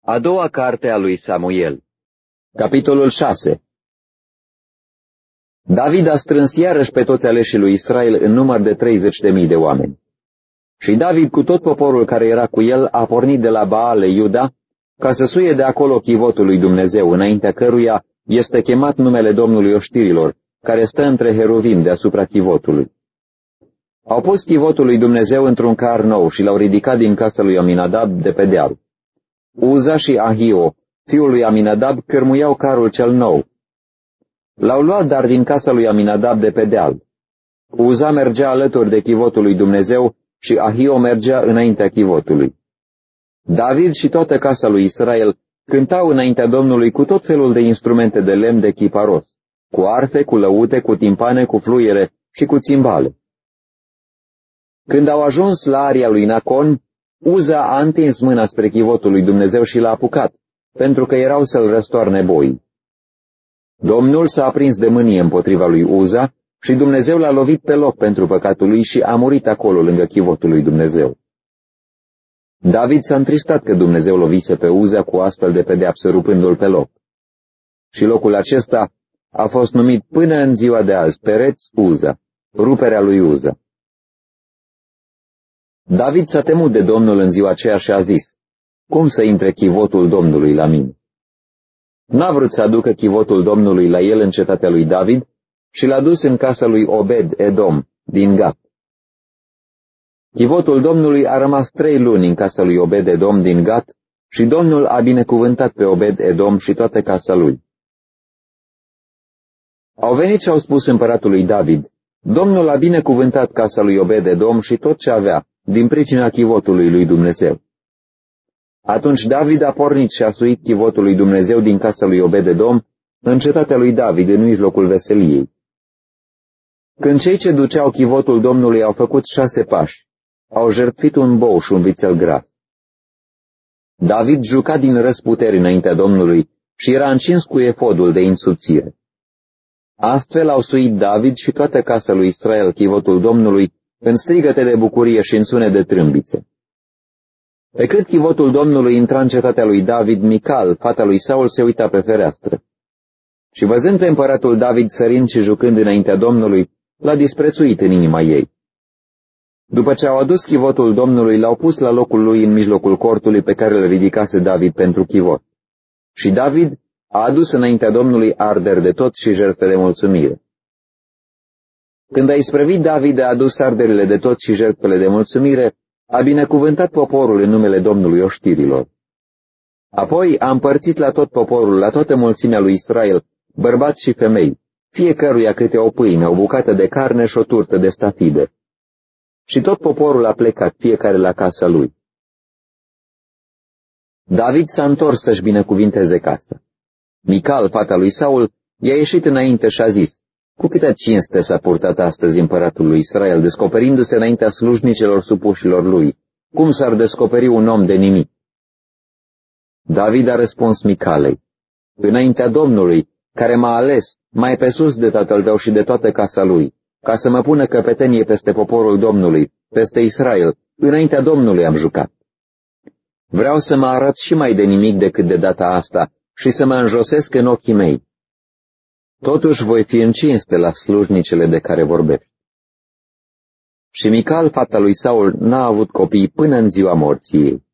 A doua carte a lui Samuel. Capitolul 6. David a strâns iarăși pe toți aleșii lui Israel în număr de 30.000 de oameni. Și David cu tot poporul care era cu el a pornit de la Baale, Iuda, ca să suie de acolo chivotul lui Dumnezeu, înaintea căruia este chemat numele Domnului oștirilor, care stă între heruvim deasupra chivotului. Au pus chivotul lui Dumnezeu într-un car nou și l-au ridicat din casa lui Aminadab de pe deal. Uza și Ahio, fiul lui Aminadab, cărmuiau carul cel nou. L-au luat dar din casa lui Aminadab de pe deal. Uza mergea alături de chivotul lui Dumnezeu și Ahio mergea înaintea chivotului. David și toată casa lui Israel cântau înaintea Domnului cu tot felul de instrumente de lemn de chiparos, cu arfe, cu lăute, cu timpane, cu fluiere și cu țimbale. Când au ajuns la aria lui Nacon, Uza a întins mâna spre chivotul lui Dumnezeu și l-a apucat, pentru că erau să-l răstoarne boii. Domnul s-a aprins de mânie împotriva lui Uza și Dumnezeu l-a lovit pe loc pentru păcatul lui și a murit acolo lângă chivotul lui Dumnezeu. David s-a întristat că Dumnezeu lovise pe Uza cu astfel de pedeapsă rupându-l pe loc. Și locul acesta a fost numit până în ziua de azi Pereț Uza, ruperea lui Uza. David s-a temut de Domnul în ziua aceea și a zis: cum să intre chivotul Domnului la mine? N-a vrut să aducă chivotul Domnului la el în cetatea lui David și l-a dus în casa lui Obed Edom din Gat. Chivotul Domnului a rămas 3 luni în casa lui Obed Edom din Gat și Domnul a binecuvântat pe Obed Edom și toată casa lui. Au venit și au spus împăratului David: Domnul a binecuvântat casa lui Obed Edom și tot ce avea, din pricina chivotului lui Dumnezeu. Atunci David a pornit și a suit chivotul lui Dumnezeu din casa lui Obed Edom în cetatea lui David, în mijlocul veseliei. Când cei ce duceau chivotul Domnului au făcut 6 pași, au jertfit un bou și un vițel gras. David juca din răsputeri înaintea Domnului și era încins cu efodul de insubțire. Astfel au suit David și toată casa lui Israel chivotul Domnului în strigăte de bucurie și în sunet de trâmbițe. Pe cât chivotul Domnului intra în cetatea lui David, Mical, fata lui Saul, se uita pe fereastră. Și văzând pe împăratul David sărind și jucând înaintea Domnului, l-a disprețuit în inima ei. După ce au adus chivotul Domnului, l-au pus la locul lui în mijlocul cortului pe care îl ridicase David pentru chivot. Și David a adus înaintea Domnului arderi de tot și jertfe de mulțumire. Când a isprăvit David, a adus arderile de tot și jertfele de mulțumire, a binecuvântat poporul în numele Domnului oștirilor. Apoi a împărțit la tot poporul, la toată mulțimea lui Israel, bărbați și femei, fiecăruia câte o pâine, o bucată de carne și o turtă de stafide. Și tot poporul a plecat, fiecare la casa lui. David s-a întors să-și binecuvinteze casa. Mical, fata lui Saul, i-a ieșit înainte și a zis: cu câtă cinste s-a purtat astăzi împăratul lui Israel, descoperindu-se înaintea slujnicelor supușilor lui, cum s-ar descoperi un om de nimic? David a răspuns Micalei: înaintea Domnului, care m-a ales mai pe sus de tatăl tău și de toată casa lui, ca să mă pună căpetenie peste poporul Domnului, peste Israel, înaintea Domnului am jucat. Vreau să mă arăt și mai de nimic decât de data asta și să mă înjosesc în ochii mei. Totuși voi fi în cinste la slujnicele de care vorbești. Și Mical, fata lui Saul, n-a avut copii până în ziua morții ei.